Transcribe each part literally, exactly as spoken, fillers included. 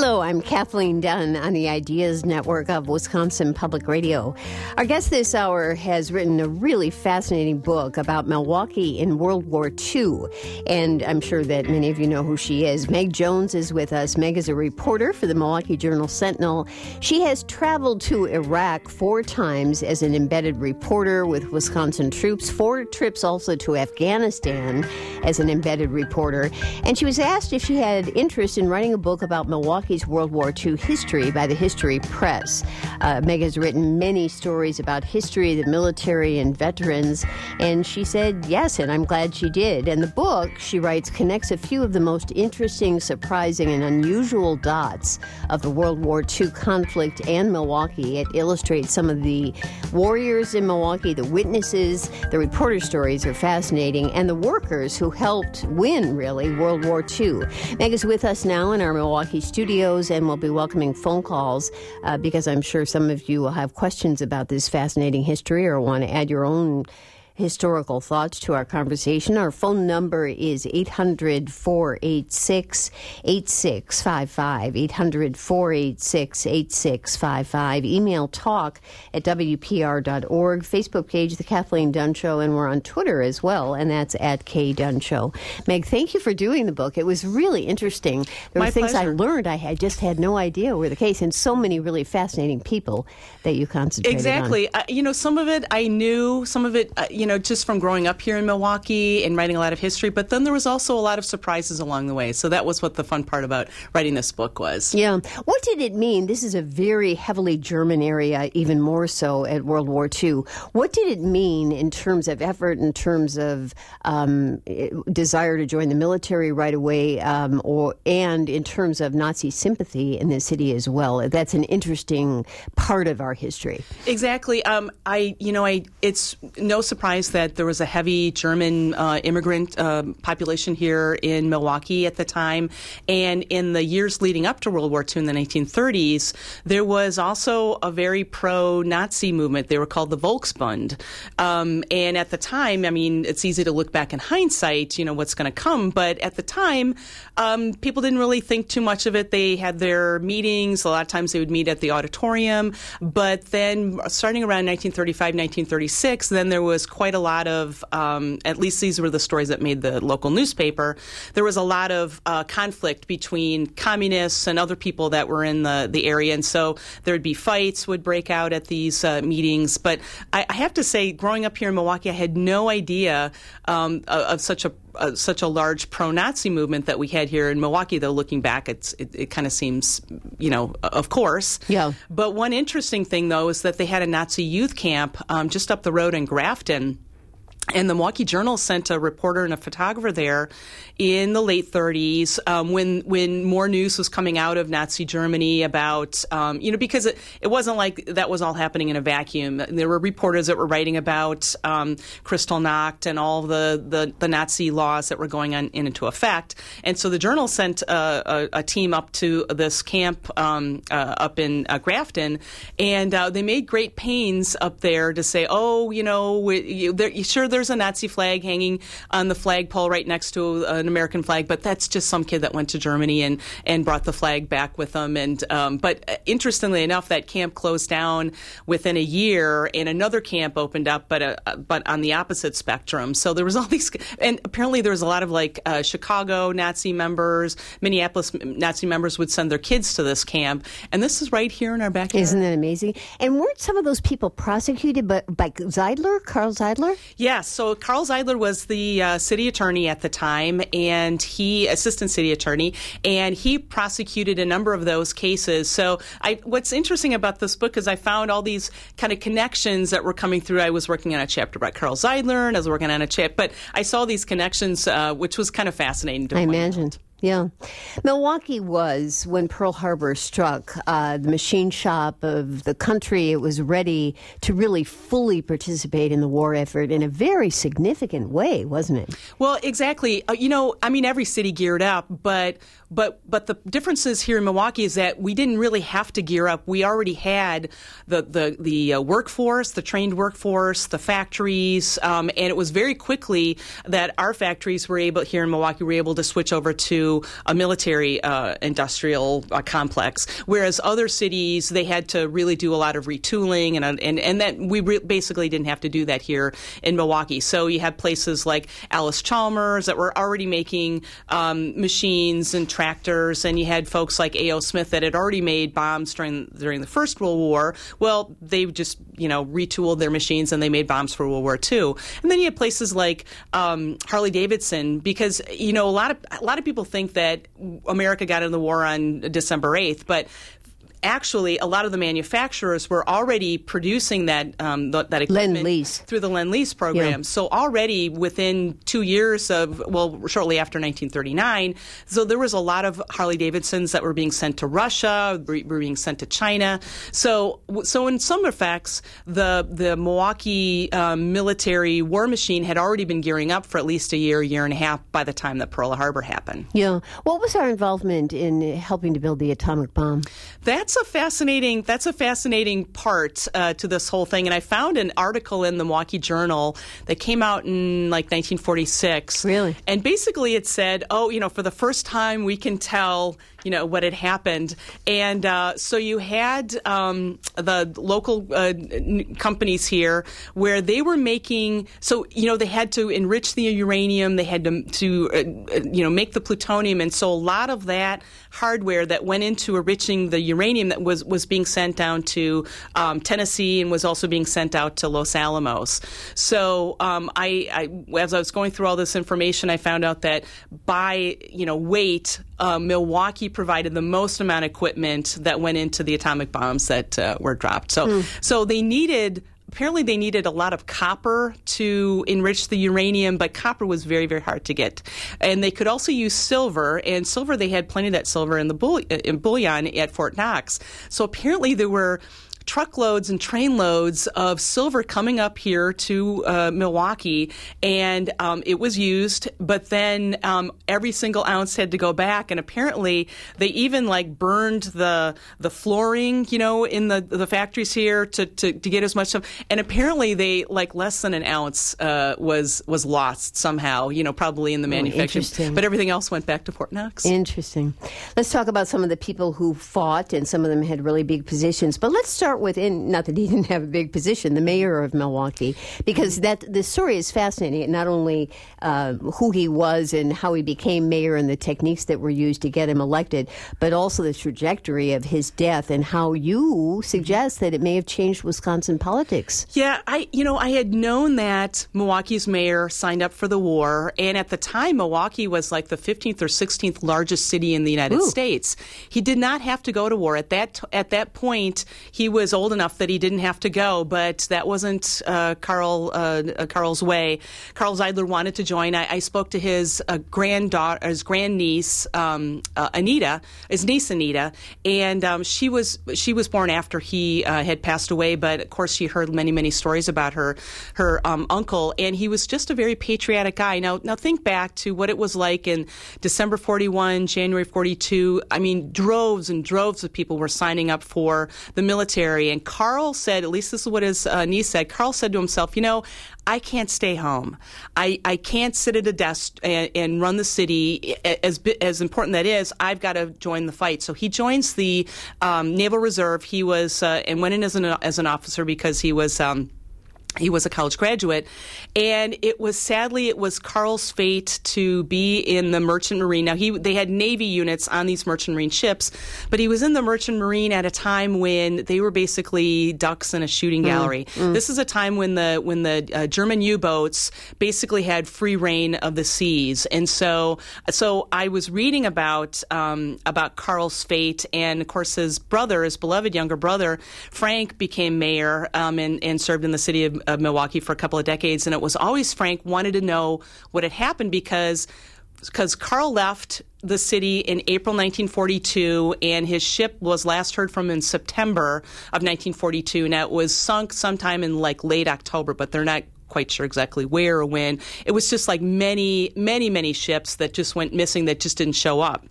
Hello, I'm Kathleen Dunn on the Ideas Network of Wisconsin Public Radio. Our guest this hour has written a really fascinating book about Milwaukee in World War Two, and I'm sure that many of you know who she is. Meg Jones is with us. Meg is a reporter for the Milwaukee Journal-Sentinel. She has traveled to Iraq four times as an embedded reporter with Wisconsin troops, four trips also to Afghanistan as an embedded reporter, and she was asked if she had interest in writing a book about Milwaukee's World War Two history by the History Press. Uh, Meg has written many stories about history, the military, and veterans, and she said yes, and I'm glad she did. And the book, she writes, connects a few of the most interesting, surprising, and unusual dots of the World War Two conflict and Milwaukee. It illustrates some of the warriors in Milwaukee, the witnesses. The reporter stories are fascinating, and the workers who helped win, really, World War Two. Meg is with us now in our Milwaukee studios, and we'll be welcoming phone calls uh, because I'm sure some of you will have questions about this fascinating history or want to add your own historical thoughts to our conversation. Our phone number is eight hundred, four eight six, eight six five five, eight hundred, four eight six, eight six five five. Email talk at W P R dot org. Facebook page, The Kathleen Dunn Show, and we're on Twitter as well, and that's at K Dunn Show. Meg, thank you for doing the book. It was really interesting. There My were things pleasure. I learned I had just had no idea were the case, and so many really fascinating people that you concentrated Exactly. on. Uh, you know, some of it I knew, some of it, uh, you know, just from growing up here in Milwaukee and writing a lot of history, but then there was also a lot of surprises along the way. So that was what the fun part about writing this book was. Yeah. What did it mean? This is a very heavily German area, even more so at World War Two. What did it mean in terms of effort, in terms of um, desire to join the military right away, um, or and in terms of Nazi sympathy in the city as well? That's an interesting part of our history. Exactly. Um, I, you know, I. It's no surprise that there was a heavy German uh, immigrant uh, population here in Milwaukee at the time, and in the years leading up to World War Two in the nineteen thirties, there was also a very pro-Nazi movement. They were called the Volksbund, um, and at the time, I mean, it's easy to look back in hindsight, you know, what's going to come, but at the time, um, people didn't really think too much of it. They had their meetings. A lot of times they would meet at the auditorium, but then starting around nineteen thirty-five, nineteen thirty-six, then there was quite a lot of, um, at least these were the stories that made the local newspaper, there was a lot of uh, conflict between communists and other people that were in the, the area, and so there would be fights would break out at these uh, meetings. But I, I have to say, growing up here in Milwaukee, I had no idea um, of, of such a Uh, such a large pro-Nazi movement that we had here in Milwaukee, though looking back, it's, it, it kind of seems, you know, of course. Yeah. But one interesting thing, though, is that they had a Nazi youth camp um, just up the road in Grafton. And the Milwaukee Journal sent a reporter and a photographer there in the late thirties um, when when more news was coming out of Nazi Germany about, um, you know, because it, it wasn't like that was all happening in a vacuum. There were reporters that were writing about um, Kristallnacht and all the, the, the Nazi laws that were going on into effect. And so the Journal sent a, a, a team up to this camp um, uh, up in uh, Grafton, and uh, they made great pains up there to say, oh, you know, we, you, there, you sure there's a Nazi flag hanging on the flagpole right next to an American flag, but that's just some kid that went to Germany and, and brought the flag back with them. And um, but interestingly enough, that camp closed down within a year, and another camp opened up, but uh, but on the opposite spectrum. So there was all these, and apparently there was a lot of like uh, Chicago Nazi members, Minneapolis Nazi members would send their kids to this camp, and this is right here in our backyard. Isn't that amazing? And weren't some of those people prosecuted by, by Zeidler, Carl Zeidler? Yes. So Carl Zeidler was the uh, city attorney at the time, and he, assistant city attorney, and he prosecuted a number of those cases. So I, what's interesting about this book is I found all these kind of connections that were coming through. I was working on a chapter about Carl Zeidler, and I was working on a chapter, but I saw these connections, uh, which was kind of fascinating to I point imagine. out. Yeah. Milwaukee was, when Pearl Harbor struck, uh, the machine shop of the country. It was ready to really fully participate in the war effort in a very significant way, wasn't it? Well, exactly. Uh, you know, I mean, every city geared up, but but but the differences here in Milwaukee is that we didn't really have to gear up. We already had the the the uh, workforce, the trained workforce, the factories, um, and it was very quickly that our factories were able here in Milwaukee were able to switch over to into a military uh, industrial uh, complex, whereas other cities, they had to really do a lot of retooling, and and, and that we re- basically didn't have to do that here in Milwaukee. So you had places like Alice Chalmers that were already making um, machines and tractors, and you had folks like A O Smith that had already made bombs during during the First World War. Well, they just, you know, retooled their machines and they made bombs for World War Two. And then you had places like um, Harley-Davidson, because, you know, a lot of a lot of people think that America got into the war on December eighth, but actually, a lot of the manufacturers were already producing that um, th- that equipment Lend-Lease. through the Lend-Lease program. Yeah. So already within two years of, well, shortly after nineteen thirty-nine, so there was a lot of Harley-Davidsons that were being sent to Russia, were being sent to China. So, so in some effects, the the Milwaukee um, military war machine had already been gearing up for at least a year, year and a half by the time that Pearl Harbor happened. Yeah. What was our involvement in helping to build the atomic bomb? That's a fascinating. That's a fascinating part uh, to this whole thing. And I found an article in the Milwaukee Journal that came out in like nineteen forty-six. Really? And basically, it said, "Oh, you know, for the first time, we can tell, you know, what had happened." And uh, so you had um, the local uh, n- companies here where they were making. So you know, they had to enrich the uranium. They had to to uh, you know make the plutonium, and so a lot of that hardware that went into enriching the uranium that was, was being sent down to um, Tennessee and was also being sent out to Los Alamos. So um, I, I, as I was going through all this information, I found out that by you know weight, uh, Milwaukee provided the most amount of equipment that went into the atomic bombs that uh, were dropped. So mm. so they needed. Apparently, they needed a lot of copper to enrich the uranium, but copper was very, very hard to get. And they could also use silver, and silver, they had plenty of that silver in the bull- in bullion at Fort Knox. So apparently there were truckloads and trainloads of silver coming up here to uh, Milwaukee, and um, it was used, but then um, every single ounce had to go back, and apparently they even like burned the the flooring, you know, in the the factories here to, to, to get as much stuff, and apparently they like less than an ounce uh, was was lost somehow, you know, probably in the oh, manufacturing, but everything else went back to Fort Knox. Interesting. Let's talk about some of the people who fought, and some of them had really big positions, but let's start with, in, not that he didn't have a big position, the mayor of Milwaukee, because that the story is fascinating. Not only uh, who he was and how he became mayor and the techniques that were used to get him elected, but also the trajectory of his death and how you suggest that it may have changed Wisconsin politics. Yeah, I you know I had known that Milwaukee's mayor signed up for the war, and at the time Milwaukee was like the fifteenth or sixteenth largest city in the United Ooh. States. He did not have to go to war at that at that point. He was old enough that he didn't have to go, but that wasn't uh, Carl uh, Carl's way. Carl Zeidler wanted to join. I, I spoke to his uh, granddaughter, his grandniece um, uh, Anita, his niece Anita, and um, she was she was born after he uh, had passed away. But of course, she heard many many stories about her her um, uncle, and he was just a very patriotic guy. Now now think back to what it was like in December forty-one, January forty-two. I mean, droves and droves of people were signing up for the military, and Carl said, at least this is what his uh, niece said, Carl said to himself, you know, I can't stay home. I, I can't sit at a desk and, and run the city. As as important that is, I've got to join the fight. So he joins the um, Naval Reserve. He was uh, and went in as an as an officer because he was. Um, He was a college graduate, and it was sadly it was Carl's fate to be in the Merchant Marine. Now he they had Navy units on these Merchant Marine ships, but he was in the Merchant Marine at a time when they were basically ducks in a shooting gallery. Mm, mm. This is a time when the when the uh, German U-boats basically had free reign of the seas, and so so I was reading about um, about Carl's fate, and of course his brother, his beloved younger brother Frank, became mayor um, and and served in the city of Of Milwaukee for a couple of decades, and it was always Frank wanted to know what had happened because because Carl left the city in April nineteen forty-two, and his ship was last heard from in September of nineteen forty-two. Now, it was sunk sometime in like late October, but they're not quite sure exactly where or when. It was just like many, many, many ships that just went missing that just didn't show up.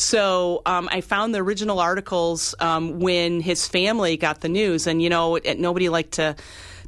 So um, I found the original articles um, when his family got the news, and, you know, it, nobody liked to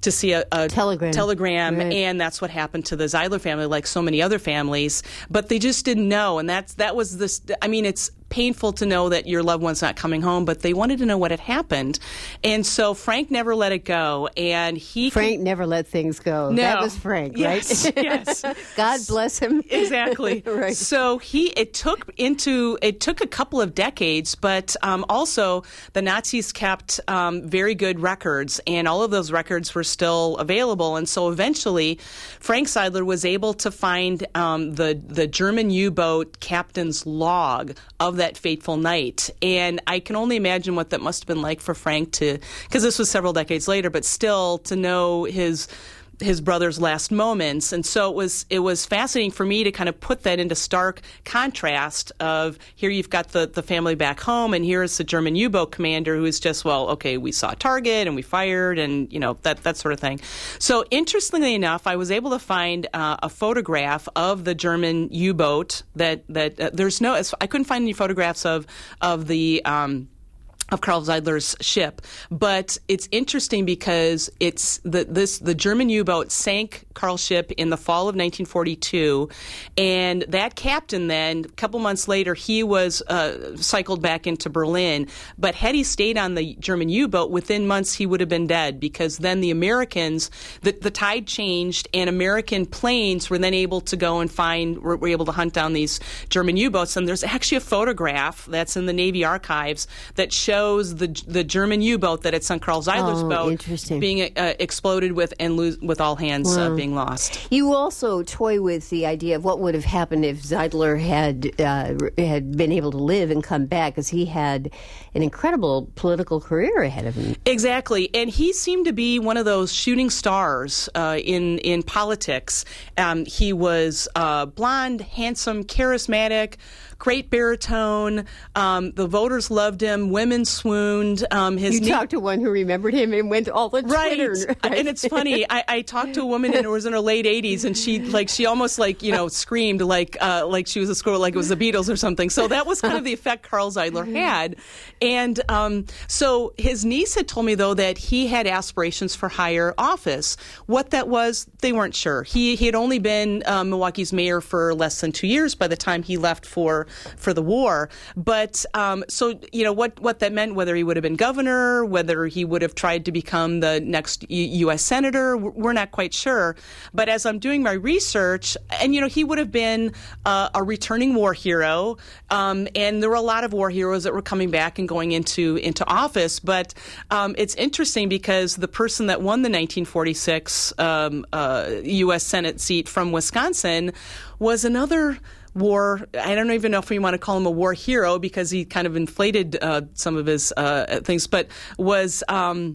to see a, a telegram, telegram right. And that's what happened to the Zeidler family, like so many other families. But they just didn't know, and that's that was this. I mean, it's painful to know that your loved one's not coming home, but they wanted to know what had happened. And so Frank never let it go. And he Frank can, never let things go. No. That was Frank, yes, right? Yes. God bless him. Exactly. Right. So he it took into it took a couple of decades, but um, also the Nazis kept um, very good records, and all of those records were still available. And so eventually, Frank Zeidler was able to find um, the the German U-boat captain's log of that fateful night. And I can only imagine what that must have been like for Frank to, because this was several decades later, but still to know his his brother's last moments. And so it was it was fascinating for me to kind of put that into stark contrast of here you've got the, the family back home, and here's the German U-boat commander who is just, well, okay, we saw a target and we fired and, you know, that, that sort of thing. So interestingly enough, I was able to find uh, a photograph of the German U-boat that, that uh, there's no, I couldn't find any photographs of, of the, um, of Carl Zeidler's ship, but it's interesting because it's the this the German U-boat sank Carl's ship in the fall of nineteen forty-two, and that captain then, a couple months later, he was uh, cycled back into Berlin. But had he stayed on the German U-boat, within months he would have been dead, because then the Americans, the, the tide changed, and American planes were then able to go and find, were, were able to hunt down these German U-boats. And there's actually a photograph that's in the Navy archives that shows the the German U-boat that had sunk Carl Zeidler's oh, boat being uh, exploded with and lose, with all hands wow. uh, being lost. You also toy with the idea of what would have happened if Zeidler had uh, had been able to live and come back, because he had an incredible political career ahead of him. Exactly, and he seemed to be one of those shooting stars uh, in in politics. Um, he was uh, blonde, handsome, charismatic, great baritone. Um, the voters loved him. Women swooned. Um, his you knee- talked to one who remembered him and went all the right. Twitter. Right. And it's funny. I, I talked to a woman who was in her late eighties, and she like she almost like you know screamed like uh, like she was a squirrel, like it was the Beatles or something. So that was kind of the effect Carl Zeidler had. And um, so his niece had told me though that he had aspirations for higher office. What that was, they weren't sure. He he had only been uh, Milwaukee's mayor for less than two years by the time he left for for the war. But um, so you know what what that meant, whether he would have been governor, whether he would have tried to become the next U S senator, we're not quite sure. But as I'm doing my research, and you know, he would have been uh, a returning war hero, um, and there were a lot of war heroes that were coming back and going into into office. But um, it's interesting because the person that won the nineteen forty-six um, uh, U S Senate seat from Wisconsin was another war. I don't even know if we want to call him a war hero, because he kind of inflated uh, some of his uh, things, but was um,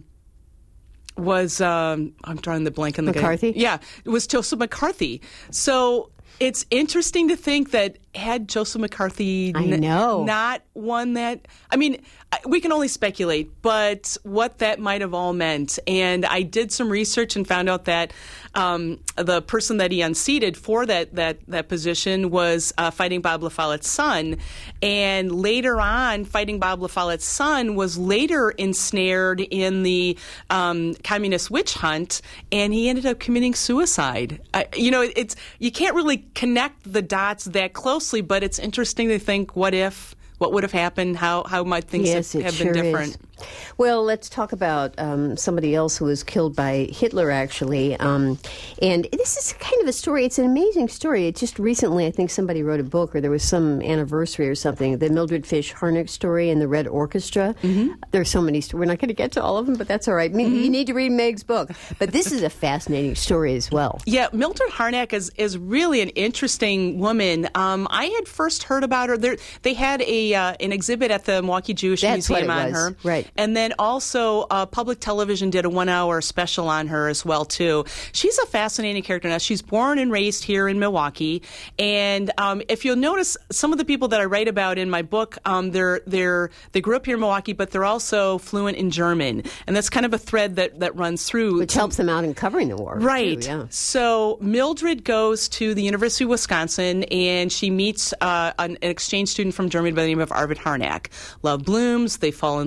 was um, I'm drawing the blank on the McCarthy? guy. Yeah, it was Joseph McCarthy. So it's interesting to think that had Joseph McCarthy I know. n- not won that, I mean, we can only speculate, but what that might have all meant. And I did some research and found out that um, the person that he unseated for that that, that position was uh, Fighting Bob La Follette's son. And later on, Fighting Bob La Follette's son was later ensnared in the um, communist witch hunt, and he ended up committing suicide. I, you know, it's you can't really connect the dots that closely, but it's interesting to think, what if, what would have happened, how how might things yes, have, it have sure been different. Is. Well, let's talk about um, somebody else who was killed by Hitler, actually. Um, and this is kind of a story. It's an amazing story. It just recently, I think somebody wrote a book, or there was some anniversary or something, the Mildred Fish Harnick story and the Red Orchestra. Mm-hmm. There's so many stories. We're not going to get to all of them, but that's all right. I mean, mm-hmm. You need to read Meg's book. But this is a fascinating story as well. Yeah, Mildred Harnick is, is really an interesting woman. Um, I had first heard about her. There, they had a uh, an exhibit at the Milwaukee Jewish that's Museum what it on was. her. Right. And then also uh, public television did a one-hour special on her as well, too. She's a fascinating character. Now, she's born and raised here in Milwaukee. And um, if you'll notice, some of the people that I write about in my book, um, they're they're they grew up here in Milwaukee, but they're also fluent in German. And that's kind of a thread that, that runs through. Which helps them out in covering the war. Right. Too, yeah. So Mildred goes to the University of Wisconsin, and she meets uh, an, an exchange student from Germany by the name of Arvid Harnack. Love blooms. They fall in love.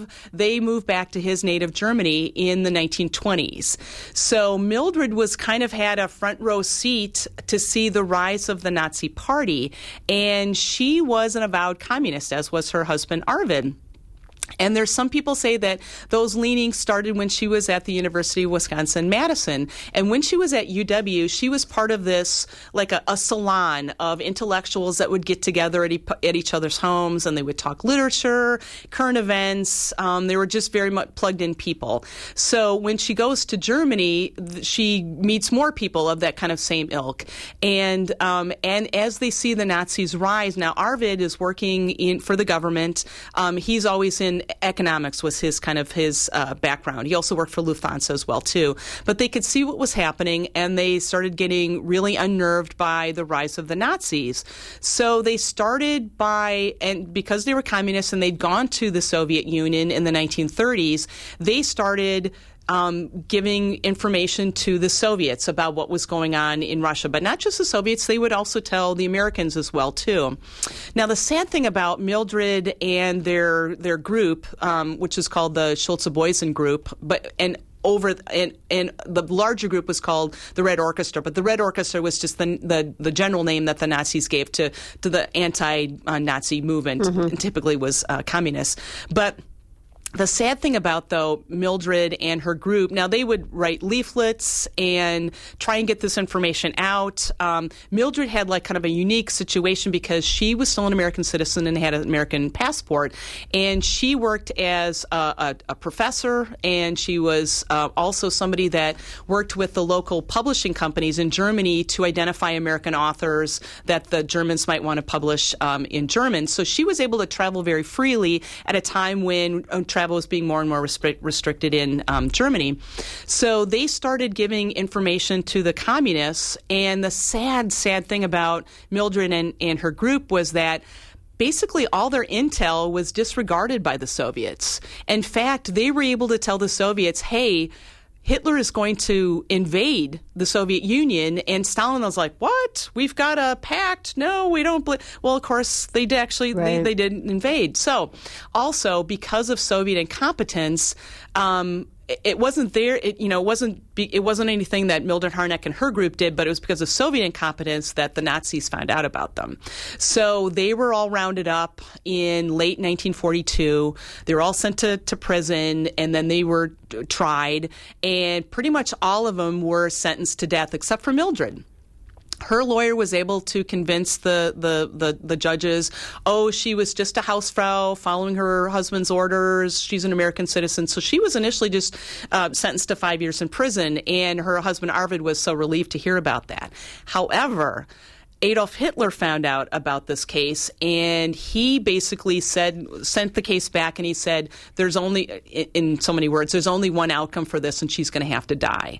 twelve, they moved back to his native Germany in the nineteen twenties. So Mildred was kind of had a front row seat to see the rise of the Nazi Party, and she was an avowed communist, as was her husband Arvid. And there's some people say that those leanings started when she was at the University of Wisconsin-Madison. And when she was at U W, she was part of this, like a, a salon of intellectuals that would get together at, e- at each other's homes, and they would talk literature, current events. Um, they were just very much plugged-in people. So when she goes to Germany, she meets more people of that kind of same ilk. And um, and as they see the Nazis rise, now Arvid is working in for the government. Um, he's always in economics was his kind of his uh, background. He also worked for Lufthansa as well, too. But they could see what was happening, and they started getting really unnerved by the rise of the Nazis. So they started by, and because they were communists and they'd gone to the Soviet Union in the nineteen thirties, they started Um, giving information to the Soviets about what was going on in Russia. But not just the Soviets, they would also tell the Americans as well, too. Now, the sad thing about Mildred and their their group, um, which is called the Schulze-Boysen Group, but and over and, and the larger group was called the Red Orchestra, but the Red Orchestra was just the the, the general name that the Nazis gave to, to the anti-Nazi movement, mm-hmm. and typically was uh, communist. But the sad thing about, though, Mildred and her group, now they would write leaflets and try and get this information out. Um, Mildred had like kind of a unique situation because she was still an American citizen and had an American passport. And she worked as a, a, a professor, and she was uh, also somebody that worked with the local publishing companies in Germany to identify American authors that the Germans might want to publish um, in German. So she was able to travel very freely at a time when uh, travel was being more and more restric- restricted in um, Germany. So they started giving information to the communists, and the sad, sad thing about Mildred and, and her group was that basically all their intel was disregarded by the Soviets. In fact, they were able to tell the Soviets, hey, Hitler is going to invade the Soviet Union, and Stalin was like, what? We've got a pact? No, we don't. Bl-. Well, of course, they did actually, right. they, they didn't invade. So also, because of Soviet incompetence, um, it wasn't there. It you know it wasn't it wasn't anything that Mildred Harnack and her group did, but it was because of Soviet incompetence that the Nazis found out about them. So they were all rounded up in late nineteen forty-two. They were all sent to, to prison, and then they were tried, and pretty much all of them were sentenced to death except for Mildred. Her lawyer was able to convince the, the, the, the judges, oh, she was just a Hausfrau following her husband's orders. She's an American citizen. So she was initially just uh, sentenced to five years in prison, and her husband Arvid was so relieved to hear about that. However, Adolf Hitler found out about this case, and he basically said, sent the case back, and he said, there's only, in so many words, there's only one outcome for this, and she's going to have to die.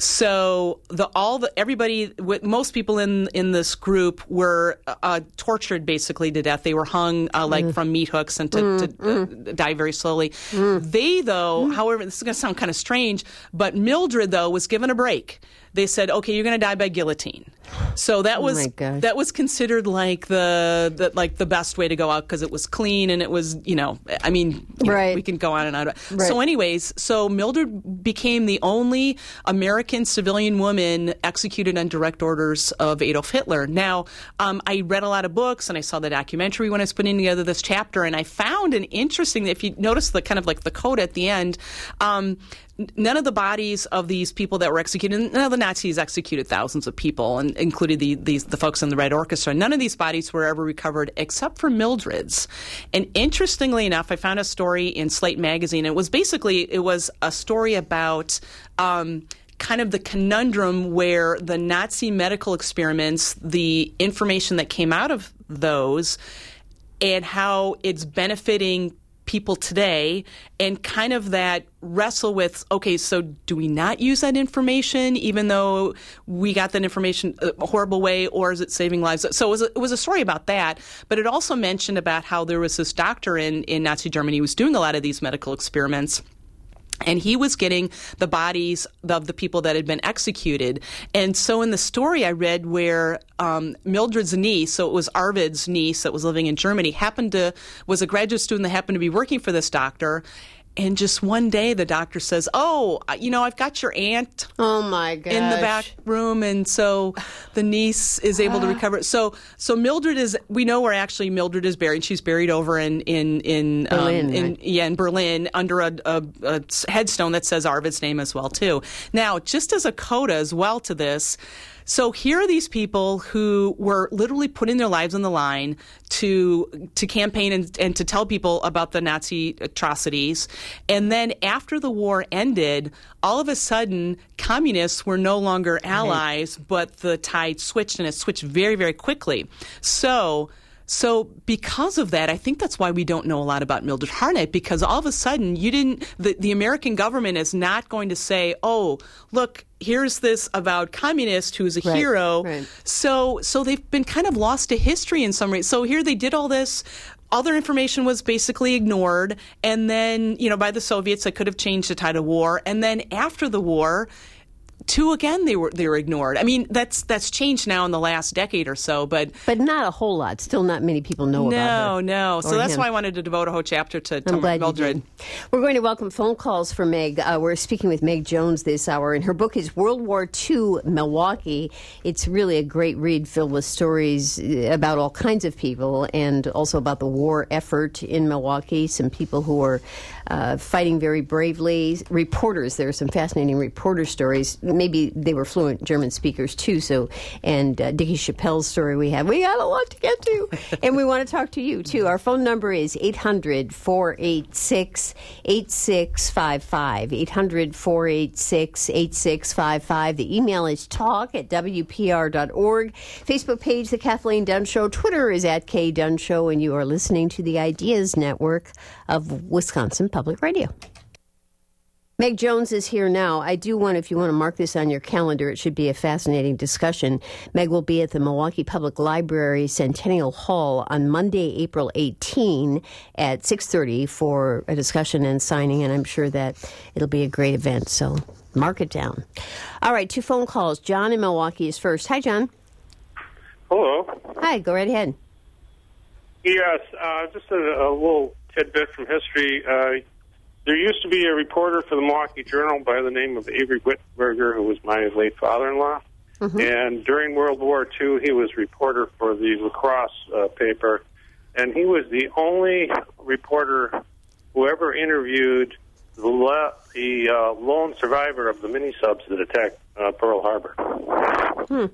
So the all the everybody, most people in in this group were uh, tortured basically to death. They were hung uh, like mm. from meat hooks and to, mm. to mm. Uh, die very slowly. Mm. They, though, mm. however, this is going to sound kind of strange, but Mildred, though, was given a break. They said, okay, you're going to die by guillotine. So that was oh that was considered like the, the like the best way to go out because it was clean and it was, you know, I mean, you right. know, we can go on and on. Right. So anyways, so Mildred became the only American civilian woman executed on direct orders of Adolf Hitler. Now, um, I read a lot of books and I saw the documentary when I was putting together this chapter, and I found an interesting, if you notice the kind of like the code at the end, um, none of the bodies of these people that were executed, none of the Nazis executed thousands of people, and included the, these, the folks in the Red Orchestra. None of these bodies were ever recovered except for Mildred's. And interestingly enough, I found a story in Slate magazine. It was basically, it was a story about um, kind of the conundrum where the Nazi medical experiments, the information that came out of those, and how it's benefiting people today, and kind of that wrestle with, okay, so do we not use that information even though we got that information a horrible way, or is it saving lives? So it was a, it was a story about that, but it also mentioned about how there was this doctor in, in Nazi Germany who was doing a lot of these medical experiments. And he was getting the bodies of the people that had been executed. And so in the story I read where um, Mildred's niece, so it was Arvid's niece that was living in Germany, happened to, was a graduate student that happened to be working for this doctor. And just one day, the doctor says, oh, you know, I've got your aunt oh my gosh. in the back room. And so the niece is able to recover. So so Mildred is, we know where actually Mildred is buried. She's buried over in, in, in, Berlin, um, in right? yeah, in Berlin under a, a, a headstone that says Arvid's name as well, too. Now, just as a coda as well to this, so here are these people who were literally putting their lives on the line to to campaign and, and to tell people about the Nazi atrocities. And then after the war ended, all of a sudden, communists were no longer allies, right. but the tide switched, and it switched very, very quickly. So... So because of that, I think that's why we don't know a lot about Mildred Harnett, because all of a sudden you didn't, the, the American government is not going to say, oh, look, here's this avowed communist who's a right, hero. Right. So so they've been kind of lost to history in some ways. So here they did all this. All their information was basically ignored. And then, you know, by the Soviets, that could have changed the tide of war. And then after the war, Two again, they were they were ignored. I mean, that's that's changed now in the last decade or so, but but not a whole lot. Still, not many people know no, about her. No, no. So that's him. why I wanted to devote a whole chapter to, to I'm glad Mildred. You did. We're going to welcome phone calls for Meg. Uh, we're speaking with Meg Jones this hour, and her book is World War Two Milwaukee. It's really a great read, filled with stories about all kinds of people, and also about the war effort in Milwaukee. Some people who are uh, fighting very bravely. Reporters. There are some fascinating reporter stories. Maybe they were fluent German speakers too. So, and uh, Dickie Chappelle's story we have. We got a lot to get to, and we want to talk to you too. Our phone number is eight hundred, four eight six, eight six five five. eight hundred, four eight six, eight six five five. The email is talk at w p r dot org. Facebook page, The Kathleen Dunn Show. Twitter is at K Dunn Show, and you are listening to the Ideas Network of Wisconsin Public Radio. Meg Jones is here now. I do want, if you want to mark this on your calendar, it should be a fascinating discussion. Meg will be at the Milwaukee Public Library Centennial Hall on Monday, April eighteenth at six thirty for a discussion and signing, and I'm sure that it'll be a great event, so mark it down. All right, two phone calls. John in Milwaukee is first. Hi, John. Hello. Hi, go right ahead. Yes, uh, just a, a little tidbit from history. Uh, There used to be a reporter for the Milwaukee Journal by the name of Avery Whitberger, who was my late father-in-law. Mm-hmm. And during World War Two, he was reporter for the La Crosse uh, paper. And he was the only reporter who ever interviewed the, le- the uh, lone survivor of the mini-subs that attacked uh, Pearl Harbor. Hmm.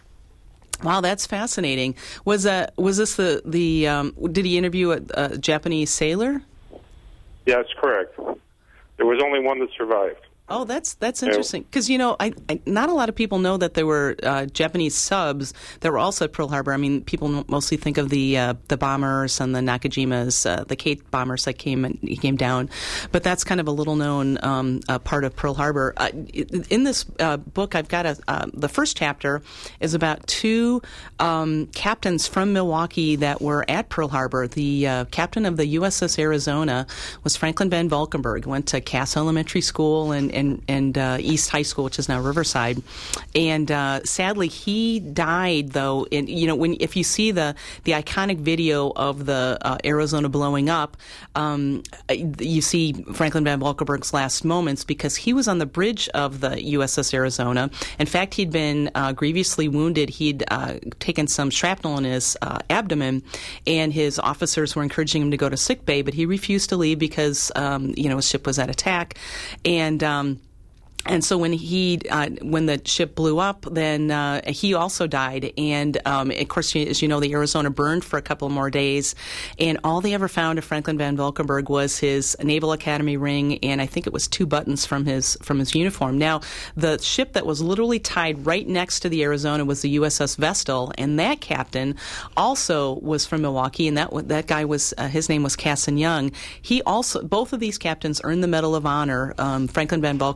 Wow, that's fascinating. Was uh, was this the, the um, did he interview a, a Japanese sailor? Yeah, that's correct. There was only one that survived. Oh, that's that's interesting. Because, you know, I, I, not a lot of people know that there were uh, Japanese subs that were also at Pearl Harbor. I mean, people mostly think of the uh, the bombers and the Nakajimas, uh, the Kate bombers that came and came down. But that's kind of a little-known um, uh, part of Pearl Harbor. Uh, in this uh, book, I've got a uh, the first chapter is about two um, captains from Milwaukee that were at Pearl Harbor. The uh, captain of the U S S Arizona was Franklin Van Valkenburg. Went to Cass Elementary School and and, and uh, East High School, which is now Riverside. And uh, sadly, he died, though. In, you know, when if you see the, the iconic video of the uh, Arizona blowing up, um, you see Franklin Van Valkenburg's last moments because he was on the bridge of the U S S Arizona. In fact, he'd been uh, grievously wounded. He'd uh, taken some shrapnel in his uh, abdomen, and his officers were encouraging him to go to sick bay, but he refused to leave because, um, you know, his ship was at attack. And um, And so when he, uh, when the ship blew up, then uh, he also died. And um, of course, as you know, the Arizona burned for a couple more days, and all they ever found of Franklin Van Valkenburg was his Naval Academy ring, and I think it was two buttons from his from his uniform. Now, the ship that was literally tied right next to the Arizona was the U S S Vestal, and that captain also was from Milwaukee, and that that guy was uh, his name was Casson Young. He also, both of these captains earned the Medal of Honor. Um, Franklin Van Valkenburg was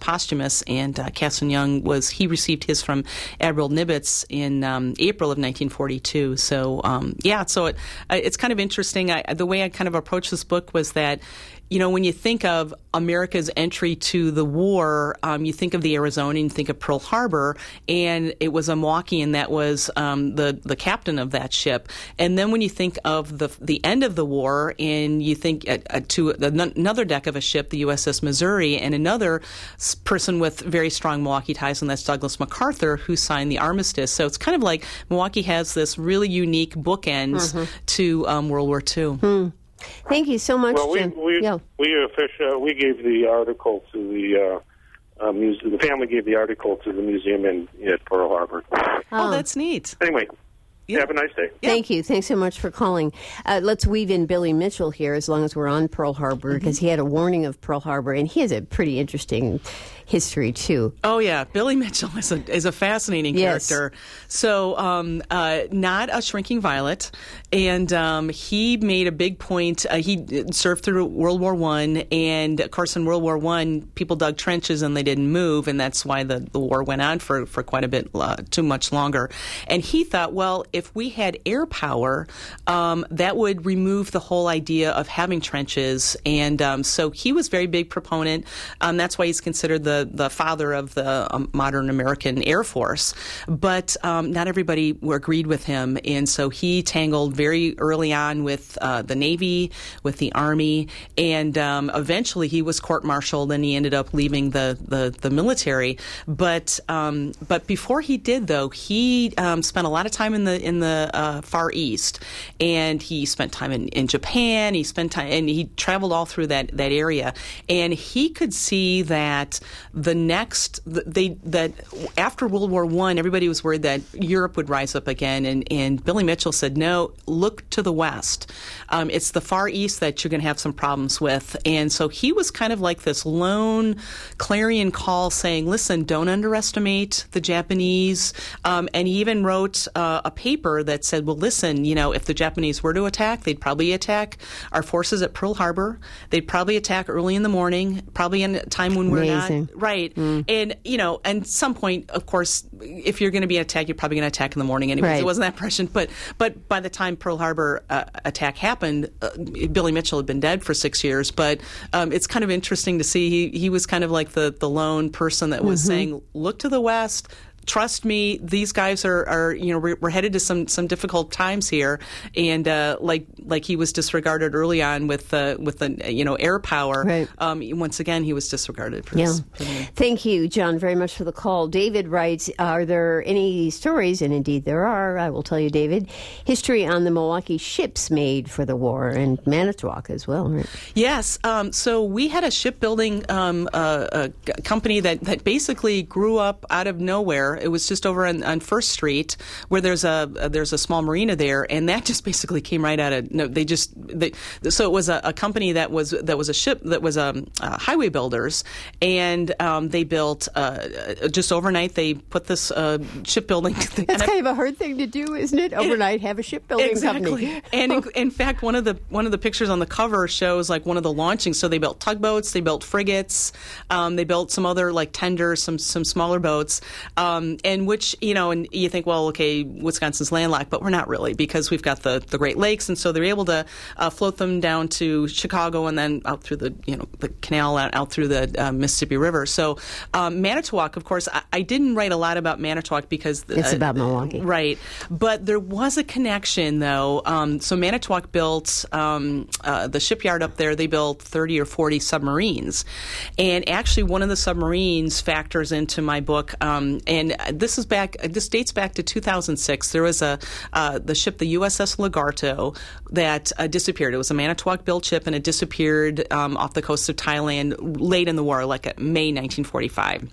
posthumous, and uh, Cassin Young was he received his from Admiral Nimitz in um, April of nineteen forty-two. So um, yeah, so it, it's kind of interesting. I, the way I kind of approached this book was that, you know, when you think of America's entry to the war, um, you think of the Arizonian, you think of Pearl Harbor, and it was a Milwaukeean that was um, the the captain of that ship. And then when you think of the the end of the war, and you think uh, uh, to another deck of a ship, the U S S Missouri, and another person with very strong Milwaukee ties, and that's Douglas MacArthur, who signed the armistice. So it's kind of like Milwaukee has this really unique bookends mm-hmm. to um, World War Two. Hmm. Thank you so much, well, we, Jim. we, yeah. we, official, we gave the article to the uh, uh, museum. The family gave the article to the museum in at Pearl Harbor. Oh, oh that's neat. Anyway, yeah. have a nice day. Yeah. Thank you. Thanks so much for calling. Uh, let's weave in Billy Mitchell here as long as we're on Pearl Harbor, because mm-hmm. he had a warning of Pearl Harbor, and he has a pretty interesting history, too. Oh, yeah. Billy Mitchell is a, is a fascinating yes. character. So, um, uh, not a shrinking violet. And um, he made a big point. Uh, he served through World War One, and, of course, in World War One, people dug trenches and they didn't move, and that's why the, the war went on for, for quite a bit, uh, too much longer. And he thought, well, if we had air power, um, that would remove the whole idea of having trenches. And um, so he was a very big proponent. Um, that's why he's considered the the father of the um, modern American Air Force. But um, not everybody agreed with him, and so he tangled very early on with uh, the Navy, with the Army, and um, eventually he was court-martialed, and he ended up leaving the, the, the military. But um, but before he did, though, he um, spent a lot of time in the in the uh, Far East, and he spent time in, in Japan. He spent time, and he traveled all through that, that area, and he could see that the next they that after World War One, everybody was worried that Europe would rise up again, and, and Billy Mitchell said, no, look to the West. Um, it's the Far East that you're going to have some problems with. And so he was kind of like this lone clarion call saying, listen, don't underestimate the Japanese. Um, and he even wrote uh, a paper that said, well, listen, you know, if the Japanese were to attack, they'd probably attack our forces at Pearl Harbor. They'd probably attack early in the morning, probably in a time when we're Amazing. not. Right. Mm. And, you know, and some point, of course, if you're going to be attacked, you're probably going to attack in the morning anyways. Right. It wasn't that prescient. But but by the time Pearl Harbor uh, attack happened, uh, Billy Mitchell had been dead for six years. But um, it's kind of interesting to see. He, he was kind of like the, the lone person that was mm-hmm. saying, look to the West. Trust me, these guys are, are you know, we're, we're headed to some, some difficult times here, and uh, like like he was disregarded early on with the with the you know air power. Right. Um, once again, he was disregarded. For yeah. his Thank you, John, very much for the call. David writes, are there any stories, and indeed there are, I will tell you, David, history on the Milwaukee ships made for the war, and Manitowoc as well, right? Yes. Um, so we had a shipbuilding um, uh, a company that, that basically grew up out of nowhere. It was just over on, on First Street, where there's a uh, there's a small marina there, and that just basically came right out of no. They just they, so it was a, a company that was that was a ship that was um, uh, highway builders, and um, they built uh, just overnight. They put this uh, shipbuilding. Thing. That's kind of a hard thing to do, isn't it? Overnight, it, have a shipbuilding exactly. company. And in, in fact, one of the one of the pictures on the cover shows like one of the launchings. So they built tugboats, they built frigates, um, they built some other like tenders, some some smaller boats. Um, and which, you know, and you think, well, okay, Wisconsin's landlocked, but we're not really, because we've got the, the Great Lakes, and so they're able to uh, float them down to Chicago and then out through the, you know, the canal out, out through the uh, Mississippi River. So um, Manitowoc, of course, I, I didn't write a lot about Manitowoc because... Uh, it's about Milwaukee. Right. But there was a connection, though. Um, so Manitowoc built um, uh, the shipyard up there. They built thirty or forty submarines. And actually, one of the submarines factors into my book, um, and this is back. This dates back to two thousand six. There was a uh, the ship, the U S S Legarto, that uh, disappeared. It was a Manitowoc-built ship, and it disappeared um, off the coast of Thailand late in the war, like at May nineteen forty-five.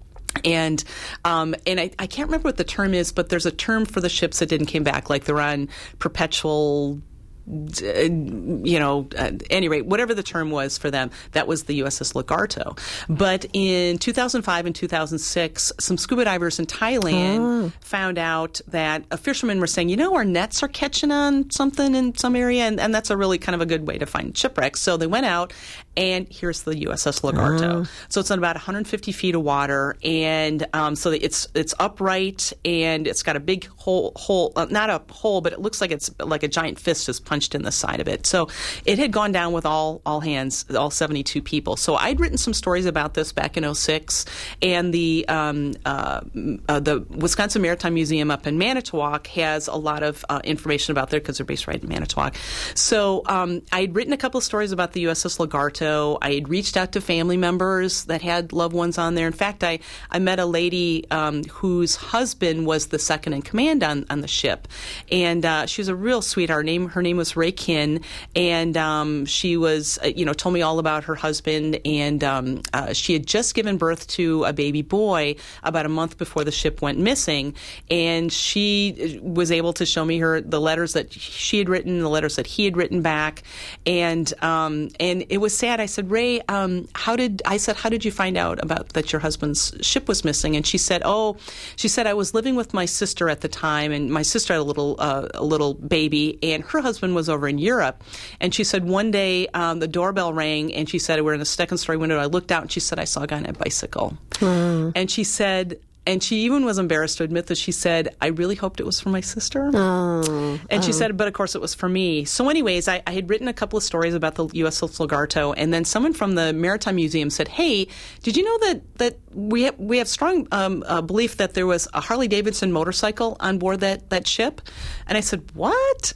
And um, and I, I can't remember what the term is, but there's a term for the ships that didn't come back, like they're on perpetual. You know, at any rate, whatever the term was for them, that was the U S S Legarto. But in two thousand five and two thousand six, some scuba divers in Thailand oh. found out that a fishermen were saying, you know, our nets are catching on something in some area, and, and that's a really kind of a good way to find shipwrecks. So they went out And here's the U S S Lagarto. Uh. So it's on about one hundred fifty feet of water, and um, so it's it's upright, and it's got a big hole, hole uh, not a hole, but it looks like it's like a giant fist is punched in the side of it. So it had gone down with all all hands, all seventy-two people. So I'd written some stories about this back in oh six, and the um, uh, uh, the Wisconsin Maritime Museum up in Manitowoc has a lot of uh, information about there because they're based right in Manitowoc. So um, I'd written a couple of stories about the U S S Lagarto. I had reached out to family members that had loved ones on there. In fact, I, I met a lady um, whose husband was the second in command on, on the ship, and uh, she was a real sweetheart. Her name her name was Ray Kinn, and um, she was uh, you know told me all about her husband, and um, uh, she had just given birth to a baby boy about a month before the ship went missing, and she was able to show me her the letters that she had written, the letters that he had written back, and um, and it was sad. I said, Ray, um, how did I said how did you find out about that your husband's ship was missing? And she said, oh, she said I was living with my sister at the time, and my sister had a little uh, a little baby, and her husband was over in Europe, and she said one day um, the doorbell rang, and she said we're in the second story window. I looked out, and she said I saw a guy on a bicycle, mm. and she said. And she even was embarrassed to admit that. She said, I really hoped it was for my sister. Oh, and she oh. said, but of course it was for me. So anyways, I, I had written a couple of stories about the U S S Lagarto, and then someone from the Maritime Museum said, hey, did you know that, that we have, we have strong um, uh, belief that there was a Harley-Davidson motorcycle on board that, that ship? And I said, what?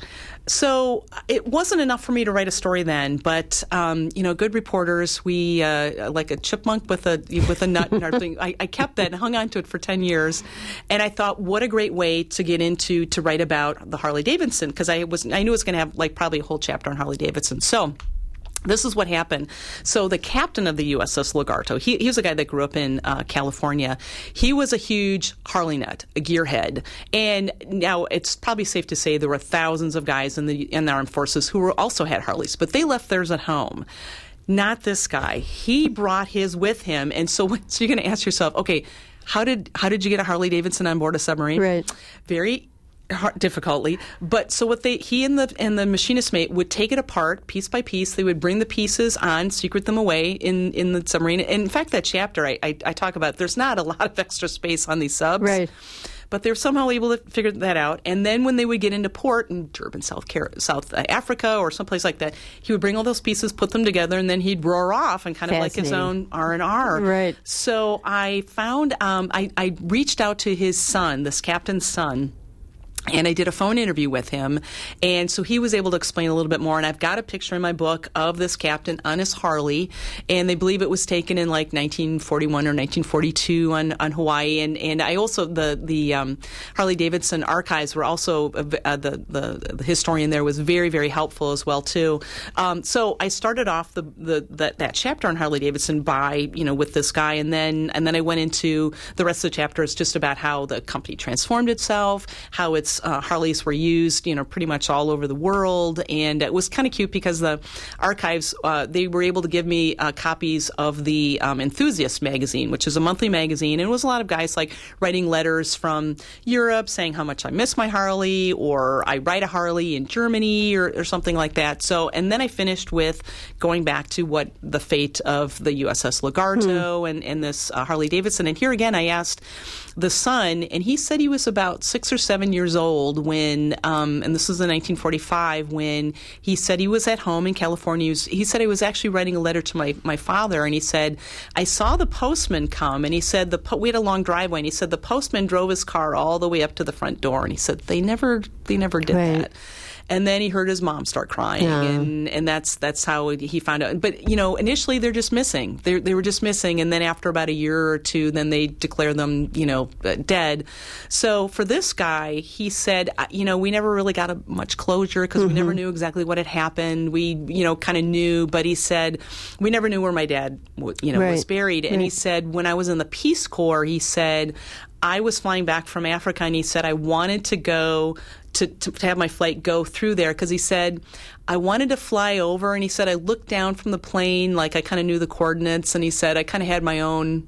So it wasn't enough for me to write a story then, but um, you know, good reporters, we uh, like a chipmunk with a with a nut and everything. I, I kept that and hung on to it for ten years, and I thought, what a great way to get into to write about the Harley Davidson, because I was I knew it was going to have like probably a whole chapter on Harley Davidson. So. This is what happened. So the captain of the U S S Lagarto, he, he was a guy that grew up in uh, California. He was a huge Harley nut, a gearhead. And now it's probably safe to say there were thousands of guys in the in the armed forces who were also had Harleys, but they left theirs at home. Not this guy. He brought his with him. And so, so you're going to ask yourself, okay, how did how did you get a Harley Davidson on board a submarine? Right. Very Hard, difficultly, but so what they he and the and the machinist mate would take it apart piece by piece. They would bring the pieces on, secret them away in, in the submarine. And in fact, that chapter I, I, I talk about, there's not a lot of extra space on these subs, right? But they were somehow able to figure that out. And then when they would get into port in Durban, South Car- South Africa, or someplace like that, he would bring all those pieces, put them together, and then he'd roar off and kind of like his own R and R. Right. So I found um, I I reached out to his son, this captain's son. And I did a phone interview with him, and so he was able to explain a little bit more. And I've got a picture in my book of this captain on his Harley, and they believe it was taken in like nineteen forty-one or nineteen forty-two on, on Hawaii. And, and I also the the um, Harley Davidson archives were also uh, the, the the historian there was very very helpful as well too. Um, so I started off the, the the that chapter on Harley Davidson by you know with this guy, and then and then I went into the rest of the chapter is just about how the company transformed itself, how it's Uh, Harleys were used, you know, pretty much all over the world, and it was kind of cute because the archives uh, they were able to give me uh, copies of the um, Enthusiast magazine, which is a monthly magazine, and it was a lot of guys like writing letters from Europe saying how much I miss my Harley, or I ride a Harley in Germany, or, or something like that. So, and then I finished with going back to what the fate of the U S S Lagarto hmm. and, and this uh, Harley Davidson, and here again I asked the son, and he said he was about six or seven years old when, um, and this was in nineteen forty-five, when he said he was at home in California. He, was, he said he was actually writing a letter to my, my father, and he said, I saw the postman come, and he said, the po- we had a long driveway, and he said the postman drove his car all the way up to the front door, and he said, they never, they never did right. that. And then he heard his mom start crying, yeah. and, and that's that's how he found out. But, you know, initially they're just missing. They they were just missing, and then after about a year or two, then they declare them, you know, dead. So for this guy, he said, you know, we never really got a, much closure because mm-hmm. we never knew exactly what had happened. We, you know, kind of knew, but he said, we never knew where my dad, you know, right. was buried. And right. he said, when I was in the Peace Corps, he said, I was flying back from Africa, and he said, I wanted to go To, to, to have my flight go through there because he said, I wanted to fly over, and he said, I looked down from the plane like I kind of knew the coordinates, and he said, I kind of had my own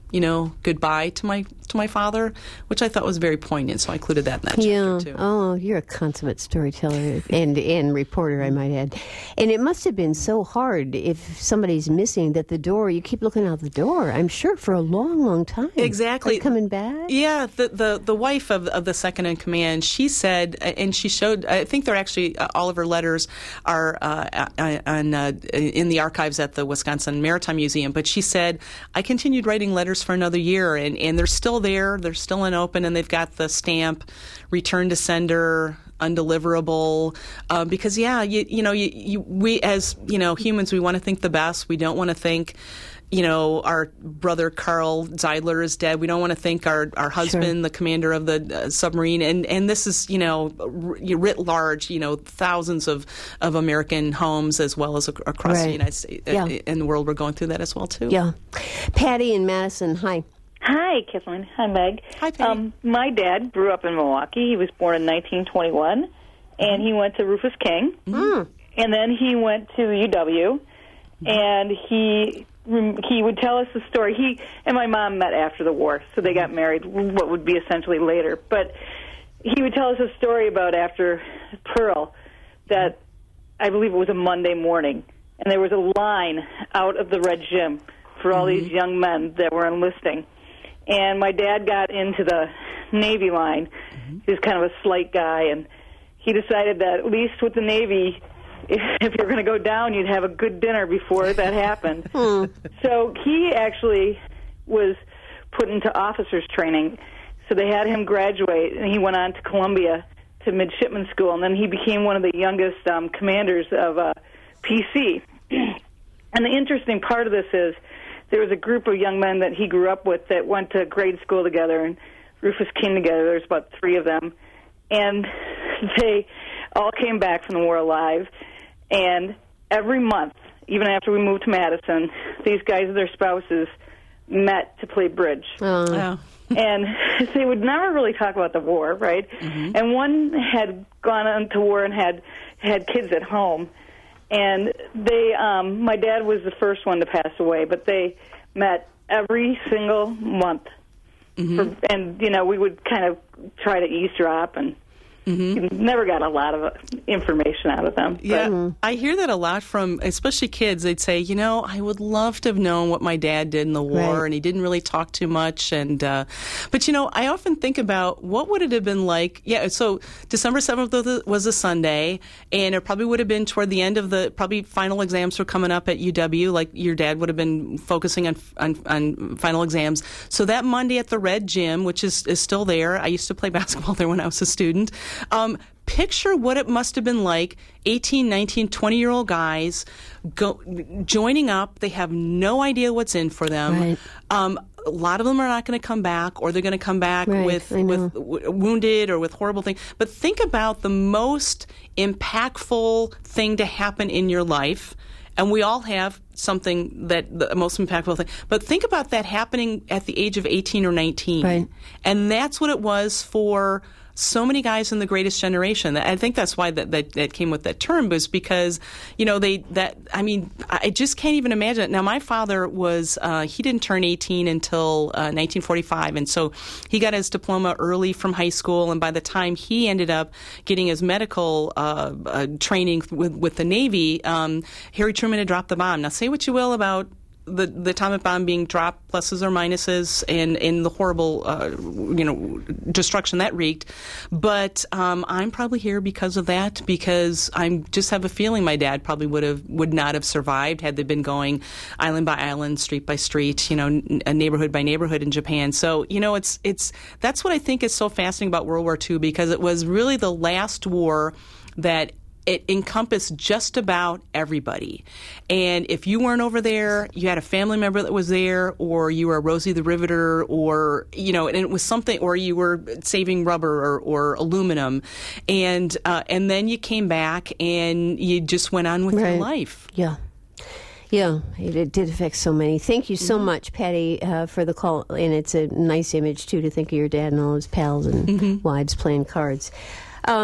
you know, goodbye to my to my father, which I thought was very poignant. So I included that in that yeah. chapter too. Oh, you're a consummate storyteller and and reporter, I might add. And it must have been so hard if somebody's missing that the door. You keep looking out the door. I'm sure for a long, long time. Exactly. Are you coming back? Yeah. The the the wife of of the second in command, she said, and she showed. I think they're actually uh, all of her letters are uh, on uh, in the archives at the Wisconsin Maritime Museum. But she said, I continued writing letters for another year, and and they're still there. They're still unopened, and they've got the stamp, return to sender, undeliverable. Uh, because yeah, you, you know, you, you, we as you know humans, we want to think the best. We don't want to think, you know, our brother Carl Zeidler is dead. We don't want to think our, our husband, sure. the commander of the uh, submarine. And, and this is, you know, r- writ large, you know, thousands of, of American homes as well as ac- across right. the United States yeah. in the world. We're going through that as well, too. Yeah. Patty in Madison, hi. Hi, Kathleen. Hi, Meg. Hi, Patty. Um, my dad grew up in Milwaukee. He was born in nineteen twenty-one, and he went to Rufus King. Mm. And then he went to U W, and he he would tell us the story. He and my mom met after the war, so they got married, what would be essentially later. But he would tell us a story about after Pearl that I believe it was a Monday morning, and there was a line out of the Red Gym for all mm-hmm. these young men that were enlisting. And my dad got into the Navy line. Mm-hmm. He was kind of a slight guy, and he decided that at least with the Navy, if, if you're going to go down, you'd have a good dinner before that happened. So he actually was put into officers training. So they had him graduate, and he went on to Columbia to midshipman school, and then he became one of the youngest um, commanders of uh, P C. And the interesting part of this is there was a group of young men that he grew up with that went to grade school together and Rufus King together. There's about three of them. And they all came back from the war alive. And every month, even after we moved to Madison, these guys and their spouses met to play bridge. Oh. Yeah. And they would never really talk about the war, right? Mm-hmm. And one had gone on to war and had had kids at home. And they, um, my dad was the first one to pass away, but they met every single month. Mm-hmm. For, and, you know, we would kind of try to eavesdrop, and mm-hmm. never got a lot of information out of them. Yeah, but, I hear that a lot from, especially kids. They'd say, you know, I would love to have known what my dad did in the war, right. and he didn't really talk too much. And uh, but, you know, I often think about what would it have been like. Yeah, so December seventh was a Sunday, and it probably would have been toward the end of the, probably final exams were coming up at U W, like your dad would have been focusing on on, on final exams. So that Monday at the Red Gym, which is, is still there, I used to play basketball there when I was a student. Um, picture what it must have been like, eighteen, nineteen, twenty-year-old guys go, joining up. They have no idea what's in for them. Right. Um, a lot of them are not going to come back, or they're going to come back right, with, with w- wounded or with horrible things. But think about the most impactful thing to happen in your life. And we all have something that the most impactful thing. But think about that happening at the age of eighteen or nineteen. Right. And that's what it was for so many guys in the Greatest Generation. I think that's why that, that, that came with that term, was because, you know, they, that, I mean, I just can't even imagine it. Now, my father was, uh, he didn't turn eighteen until uh, nineteen forty-five, and so he got his diploma early from high school, and by the time he ended up getting his medical uh, uh, training with, with the Navy, um, Harry Truman had dropped the bomb. Now, say what you will about the, the atomic bomb being dropped, pluses or minuses, and, and the horrible, uh, you know, destruction that wreaked. But um, I'm probably here because of that, because I just have a feeling my dad probably would have would not have survived had they been going island by island, street by street, you know, n- neighborhood by neighborhood in Japan. So, you know, it's it's that's what I think is so fascinating about World War Two, because it was really the last war that it encompassed just about everybody. And if you weren't over there, you had a family member that was there, or you were Rosie the Riveter, or, you know, and it was something, or you were saving rubber or, or aluminum. And uh, and then you came back and you just went on with right. your life. Yeah. Yeah, it, it did affect so many. Thank you so mm-hmm. much, Patty, uh, for the call. And it's a nice image, too, to think of your dad and all his pals and mm-hmm. wives playing cards. Um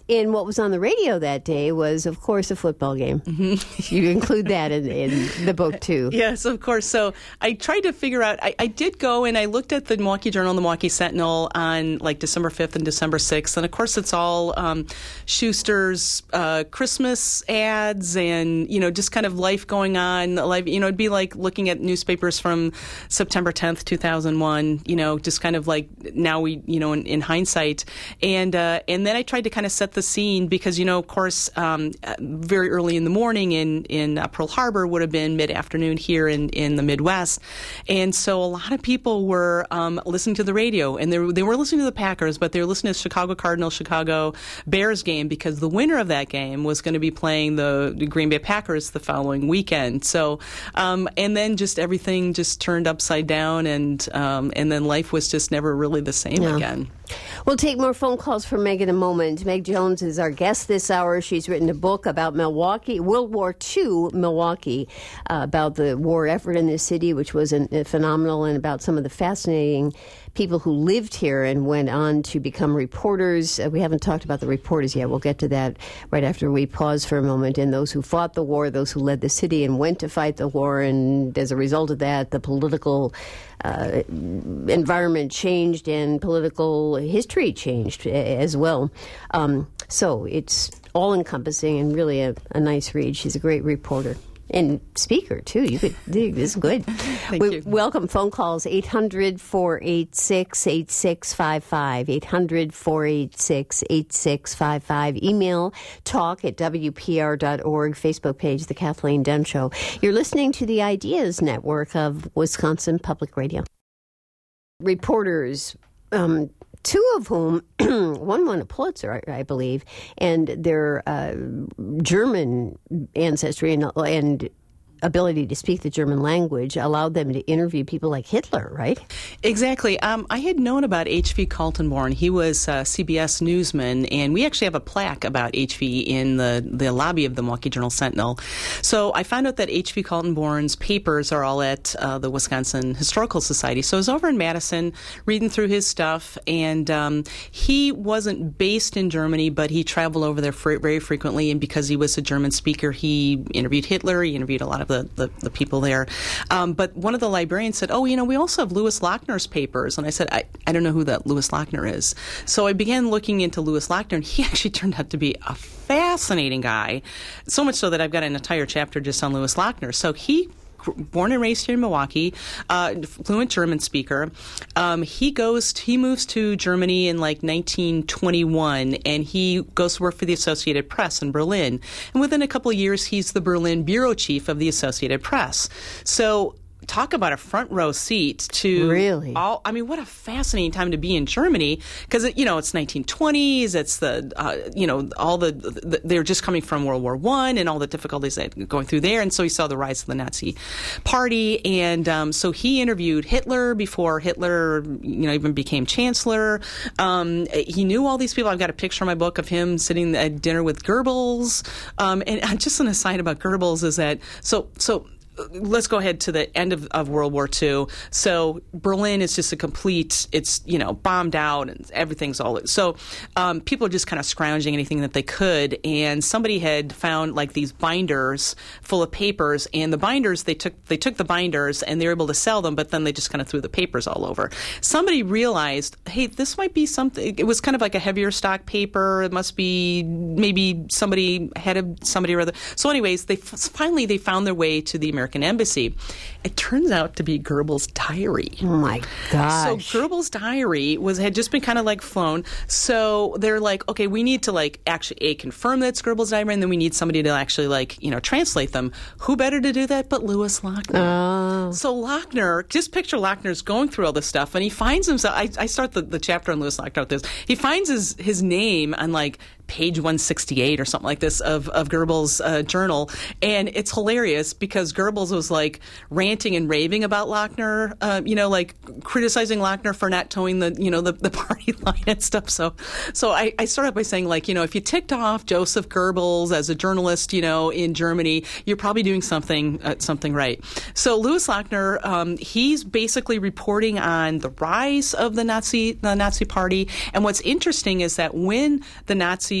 And what was on the radio that day was, of course, a football game. Mm-hmm. You include that in, in the book, too. Yes, of course. So I tried to figure out, I, I did go and I looked at the Milwaukee Journal and the Milwaukee Sentinel on like December fifth and December sixth. And of course, it's all um, Schuster's uh, Christmas ads and, you know, just kind of life going on. Life, you know, it'd be like looking at newspapers from September tenth, two thousand one, you know, just kind of like now we, you know, in, in hindsight. And, uh, and then I tried to kind of set the scene because, you know, of course, um, very early in the morning in, in uh, Pearl Harbor would have been mid-afternoon here in, in the Midwest. And so a lot of people were um, listening to the radio, and they were, they were listening to the Packers, but they were listening to Chicago Cardinals, Chicago Bears game because the winner of that game was going to be playing the, the Green Bay Packers the following weekend. So, um, and then just everything just turned upside down, and um, and then life was just never really the same yeah. again. We'll take more phone calls from Meg in a moment. Meg Jones is our guest this hour. She's written a book about Milwaukee, World War Two Milwaukee, uh, about the war effort in this city, which was an, uh, phenomenal, and about some of the fascinating people who lived here and went on to become reporters. Uh, we haven't talked about the reporters yet. We'll get to that right after we pause for a moment. And those who fought the war, those who led the city and went to fight the war. And as a result of that, the political uh, environment changed and political history changed as well. Um, so it's all-encompassing and really a, a nice read. She's a great reporter. And speaker, too. You could. This is good. Thank we you. Welcome phone calls, eight hundred, four eight six, eight six five five, eight hundred, four eight six, eight six five five. Email talk at W P R dot org, Facebook page, The Kathleen Dunn Show. You're listening to the Ideas Network of Wisconsin Public Radio. Reporters, um, two of whom, one won a Pulitzer, I, I believe, and their uh, German ancestry and, and ability to speak the German language allowed them to interview people like Hitler, right? Exactly. Um, I had known about H V Kaltenborn. He was a C B S newsman, and we actually have a plaque about H V in the, the lobby of the Milwaukee Journal Sentinel. So I found out that H V Kaltenborn's papers are all at uh, the Wisconsin Historical Society. So I was over in Madison reading through his stuff, and um, he wasn't based in Germany, but he traveled over there fr- very frequently, and because he was a German speaker, he interviewed Hitler, he interviewed a lot of The, the, the people there. Um, but one of the librarians said, oh, you know, we also have Louis Lochner's papers. And I said, I, I don't know who that Louis Lochner is. So I began looking into Louis Lochner, and he actually turned out to be a fascinating guy, so much so that I've got an entire chapter just on Louis Lochner. So he born and raised here in Milwaukee, uh, fluent German speaker. Um, he goes, to, he moves to Germany in like nineteen twenty-one, and he goes to work for the Associated Press in Berlin. And within a couple of years, he's the Berlin bureau chief of the Associated Press. So talk about a front row seat to really all. I mean, what a fascinating time to be in Germany, because you know it's nineteen twenties. It's the uh, you know all the, the they're just coming from World War One and all the difficulties that are going through there, and so he saw the rise of the Nazi Party, and um, so he interviewed Hitler before Hitler you know even became chancellor. Um, he knew all these people. I've got a picture in my book of him sitting at dinner with Goebbels. Um, and just an aside about Goebbels is that so so. Let's go ahead to the end of, of World War Two. So Berlin is just a complete, it's, you know, bombed out and everything's all, so um, people are just kind of scrounging anything that they could. And somebody had found like these binders full of papers, and the binders, they took, they took the binders and they were able to sell them, but then they just kind of threw the papers all over. Somebody realized, hey, this might be something, it was kind of like a heavier stock paper. It must be maybe somebody had a, somebody or other. So anyways, they finally, they found their way to the American American Embassy. It turns out to be Goebbels' diary. Oh, my gosh. So Goebbels' diary was had just been kind of like flown. So they're like, okay, we need to like actually A, confirm that it's Goebbels' diary, and then we need somebody to actually like, you know, translate them. Who better to do that but Louis Lochner? Oh. So Lochner, just picture Lochner's going through all this stuff, and he finds himself, I, I start the, the chapter on Louis Lochner with this, he finds his, his name on like page one sixty-eight or something like this of, of Goebbels' uh, journal. And it's hilarious because Goebbels was like ranting and raving about Lochner, uh, you know, like criticizing Lochner for not towing the, you know, the, the party line and stuff. So so I, I started by saying, like, you know, if you ticked off Joseph Goebbels as a journalist, you know, in Germany, you're probably doing something uh, something right. So Louis Lochner, um, he's basically reporting on the rise of the Nazi the Nazi Party. And what's interesting is that when the Nazis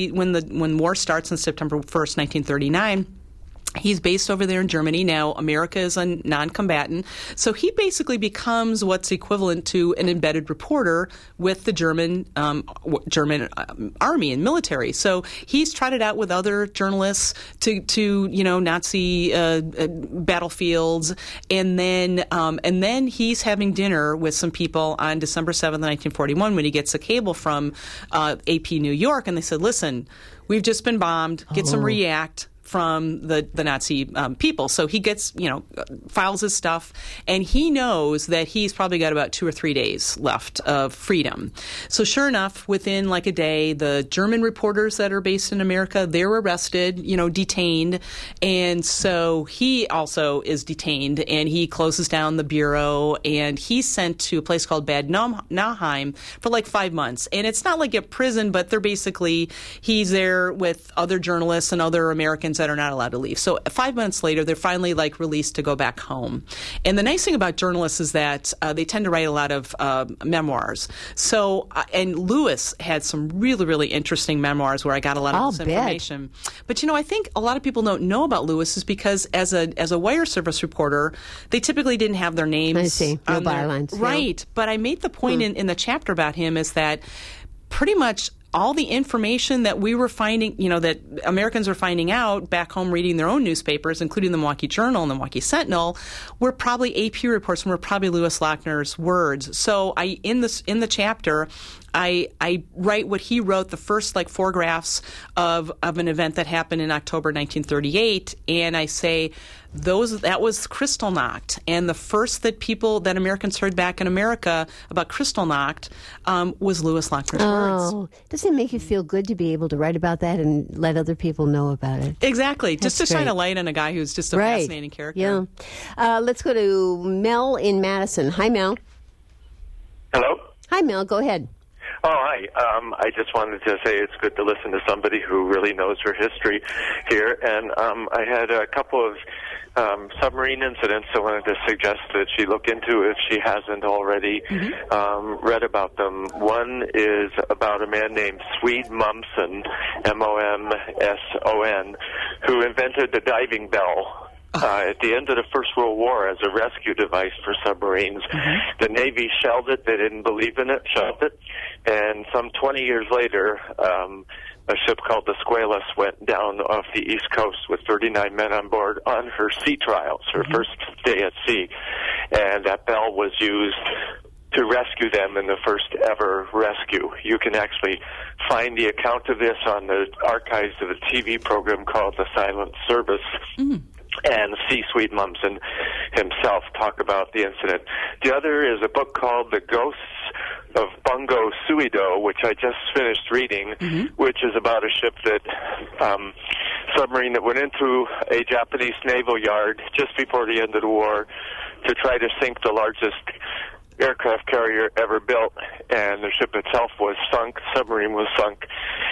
he when the when war starts on September first, nineteen thirty-nine. He's based over there in Germany. Now, America is a non-combatant. So he basically becomes what's equivalent to an embedded reporter with the German um, German um, army and military. So he's tried it out with other journalists to, to you know, Nazi uh, uh, battlefields. And then um, and then he's having dinner with some people on December seventh, nineteen forty-one, when he gets a cable from uh, A P New York. And they said, listen, we've just been bombed. Get oh. some react from the, the Nazi um, people. So he gets, you know, files his stuff, and he knows that he's probably got about two or three days left of freedom. So sure enough, within like a day, the German reporters that are based in America, they're arrested, you know, detained. And so he also is detained, and he closes down the bureau, and he's sent to a place called Bad Nauheim for like five months. And it's not like a prison, but they're basically, he's there with other journalists and other Americans that are not allowed to leave. So five months later, they're finally like released to go back home. And the nice thing about journalists is that uh, they tend to write a lot of uh, memoirs. So, uh, and Lewis had some really, really interesting memoirs where I got a lot of I'll this bet. information. But you know, I think a lot of people don't know about Lewis is because as a as a wire service reporter, they typically didn't have their names. I see. No on their- bylines. Right. Yeah. But I made the point Hmm. in, in the chapter about him is that pretty much all the information that we were finding, you know, that Americans were finding out back home reading their own newspapers, including the Milwaukee Journal and the Milwaukee Sentinel, were probably A P reports and were probably Lewis Lochner's words. So I, in this, in the chapter, I, I write what he wrote, the first like four graphs of, of an event that happened in October nineteen thirty-eight, and I say those that was Kristallnacht, and the first that people that Americans heard back in America about Kristallnacht um, was Lewis Lochner's words. Oh, doesn't it make you feel good to be able to write about that and let other people know about it? Exactly, That's just to shine great. a light on a guy who's just a Right. fascinating character. Yeah. Uh, let's go to Mel in Madison. Hi, Mel. Hello? Hi, Mel. Go ahead. Oh, hi. Um, I just wanted to say it's good to listen to somebody who really knows her history here. And um, I had a couple of um, submarine incidents I wanted to suggest that she look into if she hasn't already mm-hmm. um, read about them. One is about a man named Swede Mommsen, M O M S O N, who invented the diving bell. Uh, at the end of the First World War as a rescue device for submarines. Mm-hmm. The Navy shelled it. They didn't believe in it, shelved it. And some twenty years later, um, a ship called the Squalus went down off the East Coast with thirty-nine men on board on her sea trials, her mm-hmm. first day at sea. And that bell was used to rescue them in the first ever rescue. You can actually find the account of this on the archives of a T V program called The Silent Service. Mm-hmm. And see Swede Mommsen himself talk about the incident. The other is a book called The Ghosts of Bungo Suido, which I just finished reading, mm-hmm. which is about a ship that, um, submarine that went into a Japanese naval yard just before the end of the war to try to sink the largest aircraft carrier ever built, and the ship itself was sunk, the submarine was sunk,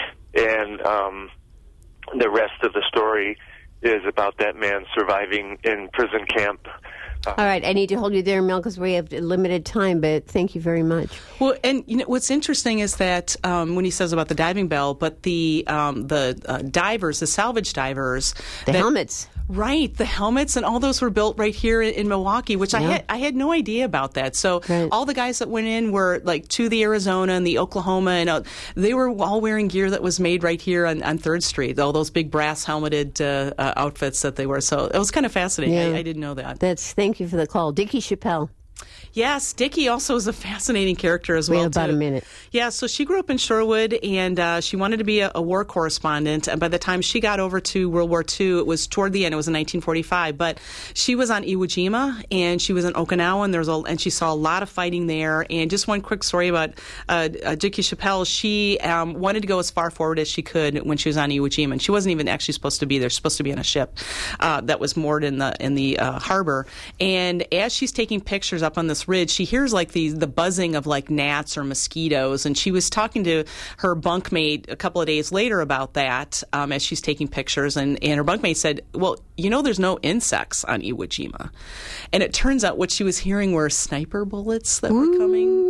and um, the rest of the story is about that man surviving in prison camp. Uh, All right, I need to hold you there, Mel, because we have limited time, but thank you very much. Well, and you know what's interesting is that um, when he says about the diving bell, but the um, the uh, divers, the salvage divers, the that, helmets. Right, the helmets and all those were built right here in, in Milwaukee, which yeah. I had I had no idea about that. So right. all the guys that went in were like to the Arizona and the Oklahoma, and uh, they were all wearing gear that was made right here on, on third Street. All those big brass helmeted uh, uh, outfits that they were. So it was kind of fascinating. Yeah. I, I didn't know that. That's thank you for the call, Dickie Chappelle. Yes, Dickie also is a fascinating character as we well, have about too. a minute. Yeah, so she grew up in Sherwood, and uh, she wanted to be a, a war correspondent. And by the time she got over to World War Two, it was toward the end. It was in nineteen forty-five. But she was on Iwo Jima, and she was in Okinawa, and, there was a, and she saw a lot of fighting there. And just one quick story about uh, uh, Dickie Chappelle. She um, wanted to go as far forward as she could when she was on Iwo Jima, and she wasn't even actually supposed to be there. She was supposed to be on a ship uh, that was moored in the in the uh, harbor. And as she's taking pictures up on this ridge, she hears like the the buzzing of like gnats or mosquitoes, and she was talking to her bunkmate a couple of days later about that um, as she's taking pictures, and, and her bunkmate said, well, you know, there's no insects on Iwo Jima. And it turns out what she was hearing were sniper bullets that Ooh. were coming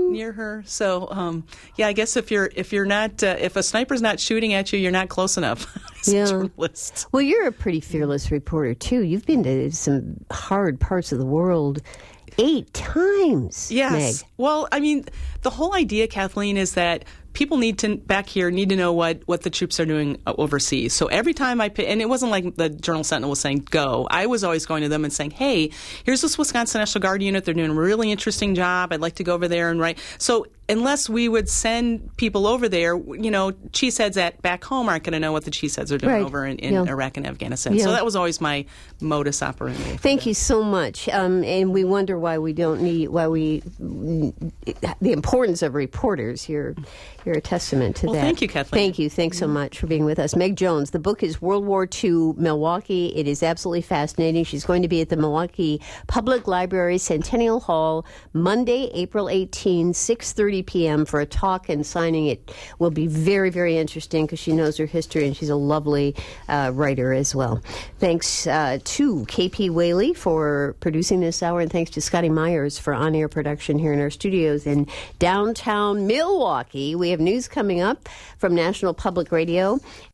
near her. So, um, yeah, I guess if you're if you're not uh, if a sniper's not shooting at you, you're not close enough as Yeah. a journalist. Well, you're a pretty fearless reporter, too. You've been to some hard parts of the world eight times, Yes. Meg. Well, I mean, the whole idea, Kathleen, is that people need to back here need to know what, what the troops are doing overseas. So every time I pick, and it wasn't like the Journal Sentinel was saying go. I was always going to them and saying, hey, here's this Wisconsin National Guard unit. They're doing a really interesting job. I'd like to go over there and write. So unless we would send people over there, you know, cheeseheads at back home aren't going to know what the cheeseheads are doing Right. over in, in Yeah. Iraq and Afghanistan. Yeah. So that was always my modus operandi. Thank you so much. Um, and we wonder why we don't need, why we, the importance of reporters. You're, you're a testament to Well, that. thank you, Kathleen. Thank you. Thanks so much for being with us. Meg Jones, the book is World War Two, Milwaukee. It is absolutely fascinating. She's going to be at the Milwaukee Public Library Centennial Hall Monday, April eighteenth, six thirty p.m. for a talk and signing. It will be very, very interesting because she knows her history and she's a lovely uh, writer as well. Thanks uh, to K P Whaley for producing this hour, and thanks to Scotty Myers for on-air production here in our studios in downtown Milwaukee. We have news coming up from National Public Radio,